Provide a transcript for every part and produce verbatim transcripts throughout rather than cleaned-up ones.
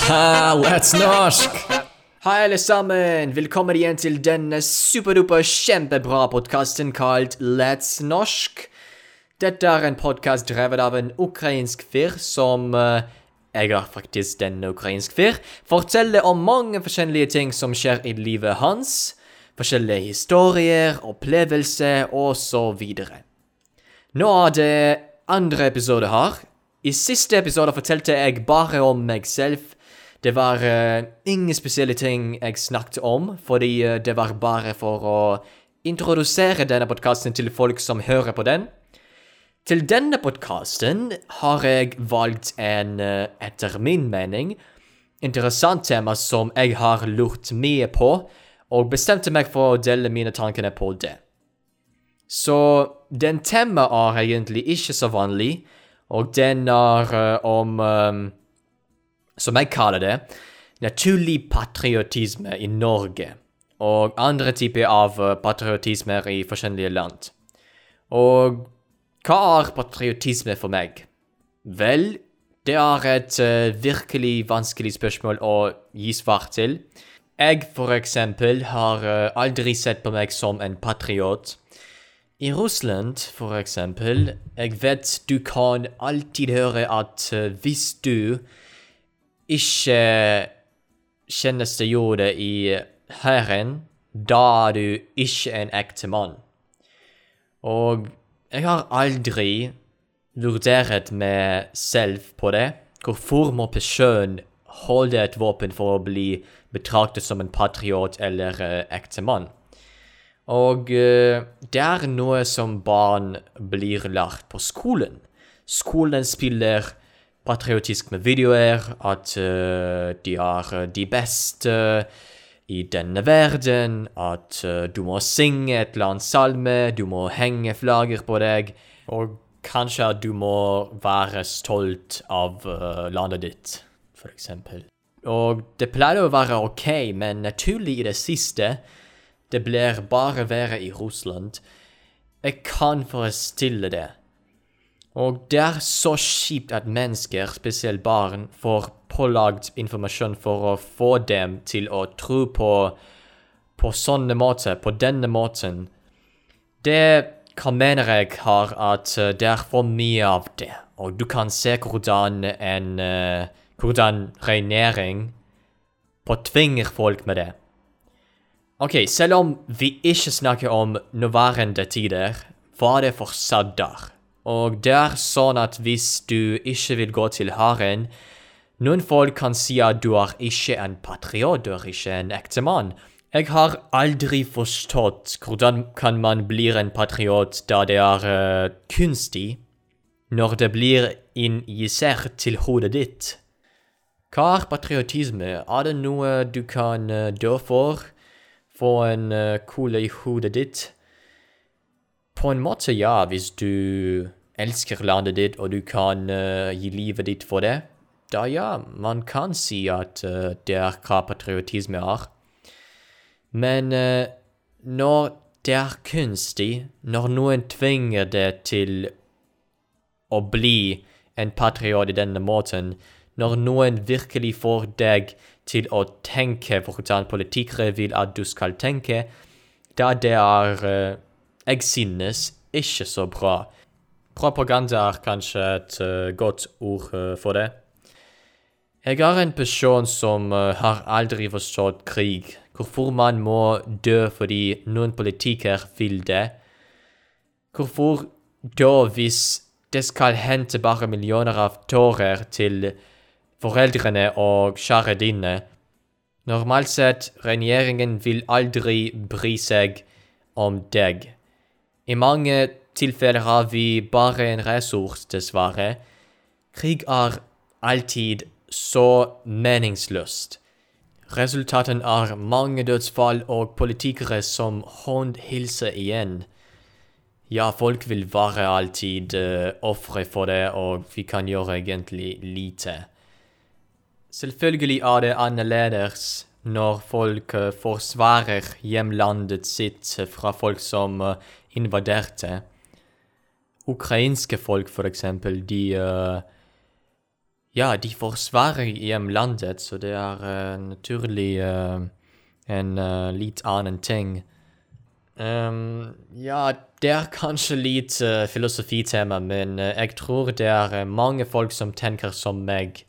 Ha, Let's Norsk! Hei alle sammen, velkommen igjen til denne superduper kjempebra podcasten kalt Let's Norsk. Dette er en podcast drevet av en ukrainsk fyr som, uh, jeg er faktisk den ukrainsk fyr, forteller om mange forskjellige ting som skjer i livet hans, forskjellige historier, opplevelser og så videre. Nå er det andre episode her. I siste episode fortalte jeg bare om meg selv. Det var uh, ingen spesielle ting jeg snakket om, fordi uh, det var bare for å introdusere denne podcasten til folk som hører på den. Til denne podcasten har jeg valgt en, uh, etter min mening, interessant tema som jeg har lurt mye på, og bestemte meg for å dele mine tankene på det. Så den tema er egentlig ikke så vanlig, og den er uh, om, um, som jeg kaller det, naturlig patriotisme i Norge, og andre typer av uh, patriotisme i forskjellige land. Og hva er patriotisme for meg? Vel, det er et uh, virkelig vanskelig spørsmål å gi svar til. Jeg, for eksempel, har uh, aldri sett på meg som en patriot. I Russland, for eksempel, jeg vet du kan alltid høre at uh, hvis du ikke tjenestegjorde i hæren, da er du ikke en ekte mann. Og jeg har aldri vurdert meg selv på det. Hvorfor må personen holde et våpen for å bli betraktet som en patriot eller uh, ekte mann? Og uh, det er noe som barn blir lært på skolen. Skolen spiller patriotisk med videoer, at uh, de er de beste i denne verden, at uh, du må synge et eller annet salme, du må henge flagger på deg, og kanskje du må være stolt av uh, landet ditt, for eksempel. Og det pleier å være ok, men naturlig i det siste, det blir bare være i Russland. Jeg kan forestille det. Og det er så kjipt at mennesker, spesielt barn, får pålagt informasjon for å få dem til å tro på, på sånne måter, på denne måten. Det kan mener jeg har at det er for mye av det. Og du kan se hvordan en, uh, hvordan regjering påtvinger folk med det. Ok, selv om vi ikke snakker om nåværende tider, hva er det fortsatt der? Og det er sånn at hvis du ikke vil gå til hæren, noen folk kan si at du er ikke en patriot, du er ikke en ekte mann. Jeg har aldri forstått hvordan kan man bli en patriot da det er uh, kunstig, når det blir injisert til hodet ditt. Hva er patriotisme? Er det noe du kan uh, dø for? Få en uh, kule i hodet ditt? På en måte ja, hvis du elsker landet ditt, og du kan uh, gi livet ditt for det, da ja, man kan si at uh, det er hva patriotisme er. Men uh, når det er kunstig, når noen tvinger det til å bli en patriot i denne måten, når noen virkelig får deg til å tenke hvordan politikere vil at du skal tenke, da det er, uh, jeg synes, ikke så bra. Propaganda er kanskje et uh, godt ord uh, for det. Jeg er en person som uh, har aldri forstått krig, hvorfor man må dø fordi noen politikere vil det. Hvorfor da hvis det skal hente bare millioner av tårer til foreldrene og kjære dine. Normalt sett, regjeringen vil aldri bry seg om deg. I mange tilfeller har vi bare en ressurs, dessverre. Krig er alltid så meningsløst. Resultaten er mange dødsfall og politikere som håndhilser igjen. Ja, folk vil være alltid uh, ofre for det, og vi kan gjøre egentlig lite. Selvfølgelig er det annerledes når folk uh, forsvarer hjemlandet sitt fra folk som uh, invaderte. Ukrainske folk, for eksempel, de uh, ja, de forsvarer hjemlandet, så det er uh, naturlig uh, en uh, litt annen ting. Um, ja, det er kanskje litt uh, filosofitema, men uh, jeg tror det er uh, mange folk som tenker som meg.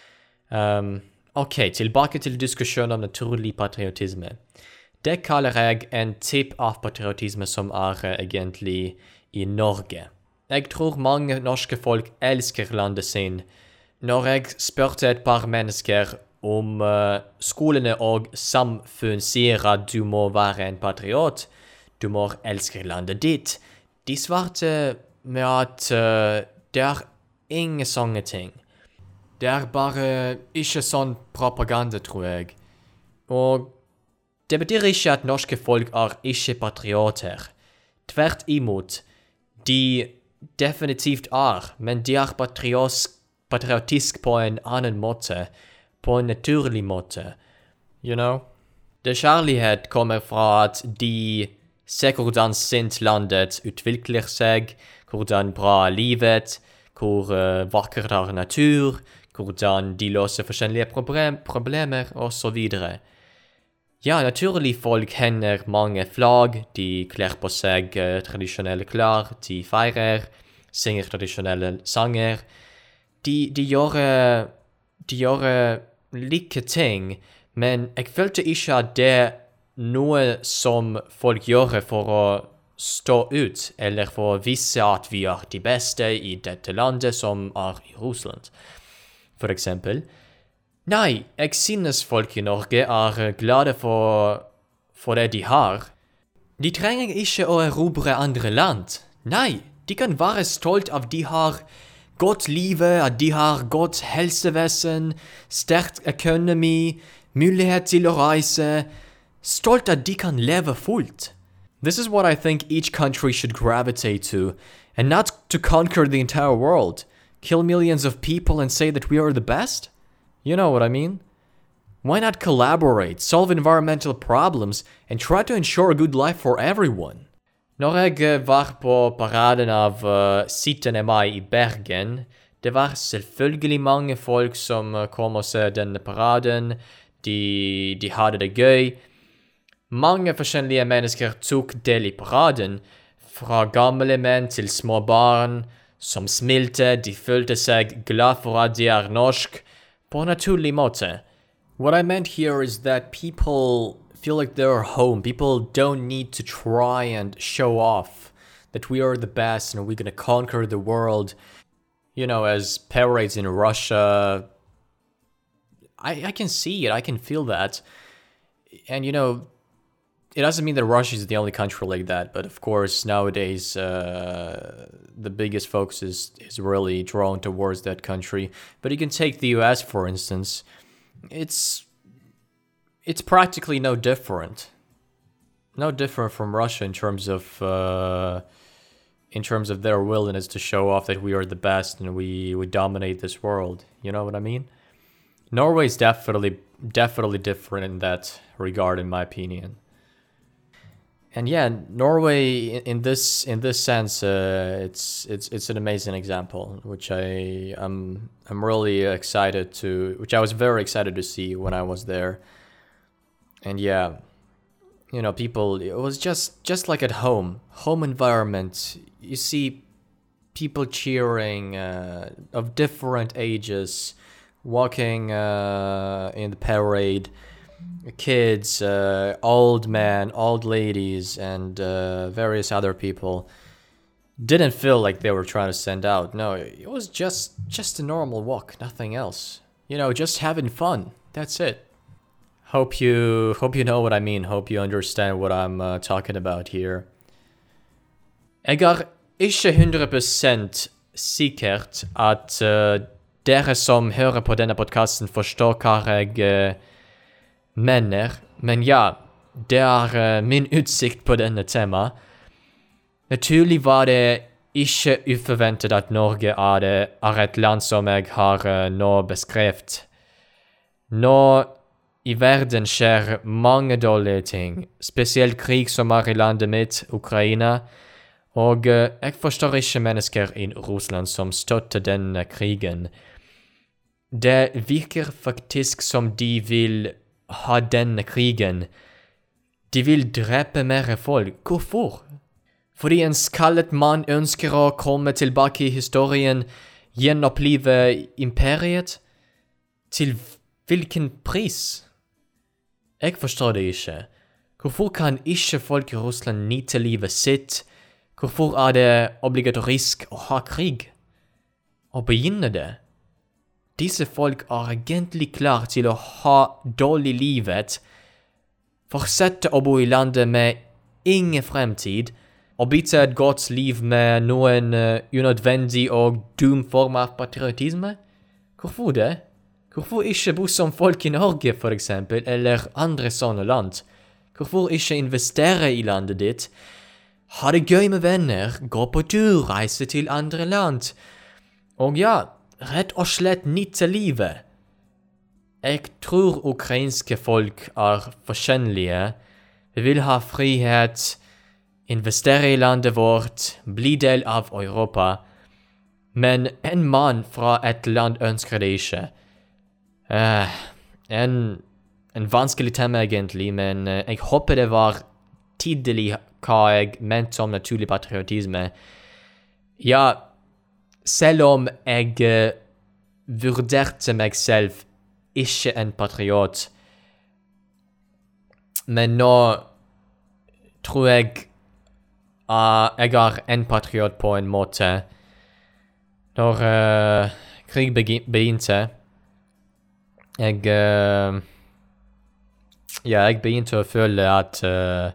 Um, ok, tilbake til diskusjonen om naturlig patriotisme. Det kaller jeg en typ av patriotisme som er uh, egentlig i Norge. Jeg tror mange norske folk elsker landet sin. Når jeg spurte et par mennesker om uh, skolene og samfunn sier at du må være en patriot, du må elske landet ditt. De svarte med at uh, det er ingen sånne ting. Det er bare ikke sånn propaganda, tror jeg. Og det betyr ikke at norske folk er ikke patrioter. Tvert imot, de definitivt er, men de er patriotisk, patriotisk på en annen måte, på en naturlig måte. You know? Det kjærlighet kommer fra at de ser hvordan sint landet utvikler seg, hvordan bra livet, hvor uh, vakkert er natur, hvordan de løser forskjellige problem, problemer, og så videre. Ja, naturlig folk hender mange flagg, de kler på seg uh, tradisjonelle klær, de feirer, synger tradisjonelle sanger. De, de gjør, uh, de gjør uh, like ting, men jeg følte ikke at det noe som folk gjør for å stå ut, eller for å vise at vi er de beste i dette landet som er i Russland. For eksempel. Nei, jeg synes folk i Norge er glade for, for det de har. De trenger ikke å erobre andre land. Nei, de kan være stolt av de har godt livet, at de har godt helsevesen, sterk økonomi, mulighet til å reise, stolt at de kan leve fullt. This is what I think each country should gravitate to, and not to conquer the entire world, kill millions of people and say that we are the best? You know what I mean? Why not collaborate, solve environmental problems, and try to ensure a good life for everyone? Når jeg var på paraden av uh, syttende mai i Bergen, det var selvfølgelig mange folk som uh, kom og så denne paraden. De, de hadde det gøy. Mange forskjellige mennesker tok del i paraden, fra gamle menn til små barn, som smilte, de følte seg glad for at de er norsk, på en naturlig måte. What I meant here is that people feel like they're home. People don't need to try and show off that we are the best and we're gonna conquer the world. You know, as parades in Russia, I, I can see it, I can feel that. And you know, it doesn't mean that Russia is the only country like that, but of course nowadays uh, the biggest focus is, is really drawn towards that country. But you can take the U S for instance. It's it's practically no different, no different from Russia in terms of uh, in terms of their willingness to show off that we are the best and we we dominate this world. You know what I mean? Norway is definitely definitely different in that regard, in my opinion. And yeah, Norway in, in this in this sense, uh, it's it's it's an amazing example, which I am I'm really excited to, which I was very excited to see when I was there. And yeah, you know, people, it was just just like at home, home environment. You see people cheering uh, of different ages, walking uh, in the parade. Kids, uh, old men, old ladies, and uh, various other people didn't feel like they were trying to stand out. No, it was just just a normal walk, nothing else. You know, just having fun. That's it. Hope you hope you know what I mean. Hope you understand what I'm uh, talking about here. Jeg er ikke hundre prosent sikkert at uh, dere som hører på denne podcasten forstår hva jeg uh, mener, men ja, det er uh, min utsikt på denne tema. Naturlig var det ikke uforventet at Norge er, det, er et land som jeg har uh, nå beskrevet. Nå i verden skjer mange dårlige ting, spesielt krig som er i landet mitt, Ukraina, og uh, jeg forstår ikke mennesker i Russland som støtter denne krigen. Det virker faktisk som de vil ha denne krigen. De vil drepe mer folk. Hvorfor? Fordi en skallet mann ønsker å komme tilbake i historien, gjenopplive imperiet? Til hvilken pris? Jeg forstår det ikke. Hvorfor kan ikke folk i Russland nyte livet sitt? Hvorfor er det obligatorisk å ha krig? Og begynne det? Disse folk er egentlig klar til å ha dårlig livet, fortsette å bo i landet med ingen fremtid, og bytte et godt liv med noen uh, unødvendig og dum form av patriotisme? Hvorfor det? Hvorfor ikke bo som folk i Norge, for eksempel, eller andre sånne land? Hvorfor ikke investere i landet ditt? Ha det gøy med venner, gå på tur, reise til andre land. Og ja, rett og slett nyte livet. Jeg tror ukrainske folk er forskjellige. Vi vil ha frihet, investere i landet vårt, bli del av Europa. Men en mann fra et land ønsker det ikke. Uh, en, en vanskelig tema egentlig, men uh, jeg håper det var tydelig hva jeg mente om naturlig patriotisme. Ja, selv om jeg uh, vurderte meg selv ikke en patriot, men nå tror jeg uh, jeg er en patriot på en måte. Når uh, krig begynte, jeg, uh, ja, jeg begynte å føle at uh,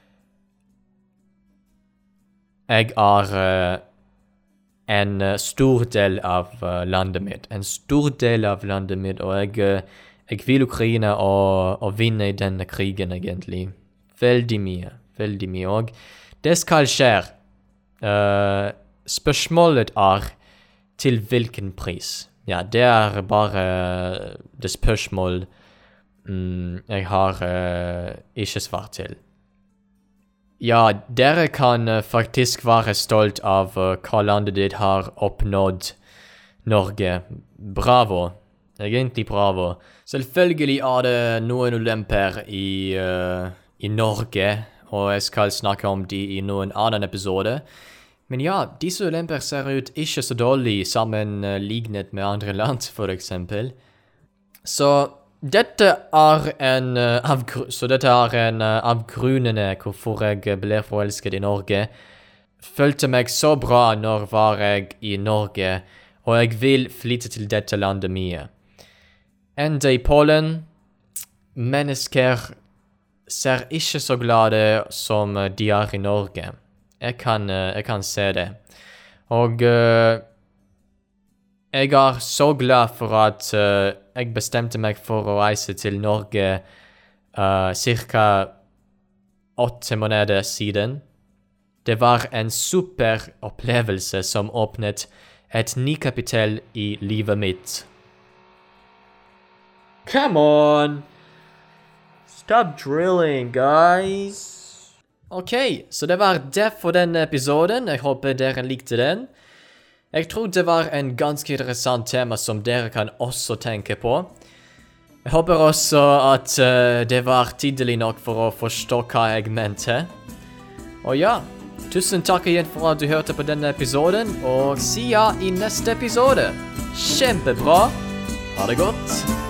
jeg er uh, en uh, stor del av uh, landet mitt. En stor del av landet mitt, og jeg, uh, jeg vil Ukraina å, å vinne i denne krigen egentlig. Veldig mye, veldig mye, og det skal skje. Uh, spørsmålet er til hvilken pris. Ja, det er bare uh, det spørsmål um, jeg har uh, ikke svar til. Ja, dere kan uh, faktisk være stolt av uh, hva landet ditt har oppnådd. Norge. Bravo. Egentlig bravo. Selvfølgelig er det noen ulemper i, uh, i Norge, og jeg skal snakke om de i noen annen episode. Men ja, disse ulemper ser ut ikke så dårlig sammenlignet med andre land, for eksempel. Så dette er en uh, av, så dette er en uh, av grunnene hvorfor jeg ble forelsket i Norge. Følte meg så bra når var jeg i Norge, og jeg vil flytte til dette landet mye. Enda i Polen, mennesker ser ikke så glade som de er i Norge. Jeg kan, uh, jeg kan se det. Og uh, jeg er så glad for at uh, jeg bestemte meg for å reise til Norge uh, cirka åtte måneder siden. Det var en super opplevelse som åpnet et ny kapittel i livet mitt. Come on! Stop drilling, guys! Ok, så det var det for denne episoden. Jeg håper dere likte den. Jeg tror det var en ganske interessant tema som dere kan også tenke på. Jeg håper også at uh, det var tydelig nok for å forstå hva jeg mente. Og ja, tusen takk igjen for at du hørte på denne episoden, og si ja i neste episode. Kjempebra. Ha det godt.